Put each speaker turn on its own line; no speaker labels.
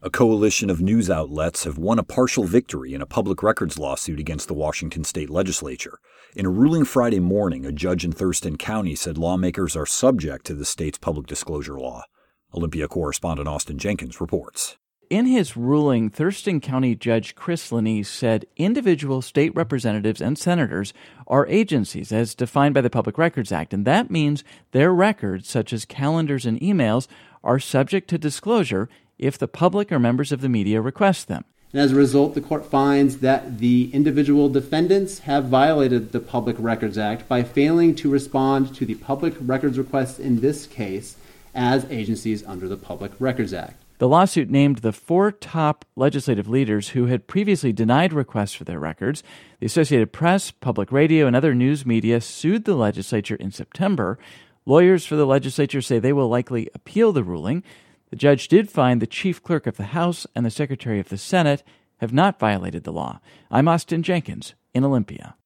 A coalition of news outlets have won a partial victory in a public records lawsuit against the Washington state legislature. In a ruling Friday morning, a judge in Thurston County said lawmakers are subject to the state's public disclosure law. Olympia correspondent Austin Jenkins reports.
In his ruling, Thurston County Judge Chris Lanise said individual state representatives and senators are agencies as defined by the Public Records Act, and that means their records, such as calendars and emails, are subject to disclosure if the public or members of the media request them.
And as a result, the court finds that the individual defendants have violated the Public Records Act by failing to respond to the public records requests in this case as agencies under the Public Records Act.
The lawsuit named the 4 top legislative leaders who had previously denied requests for their records. The Associated Press, public radio, and other news media sued the legislature in September. Lawyers for the legislature say they will likely appeal the ruling. The judge did find the chief clerk of the House and the Secretary of the Senate have not violated the law. I'm Austin Jenkins in Olympia.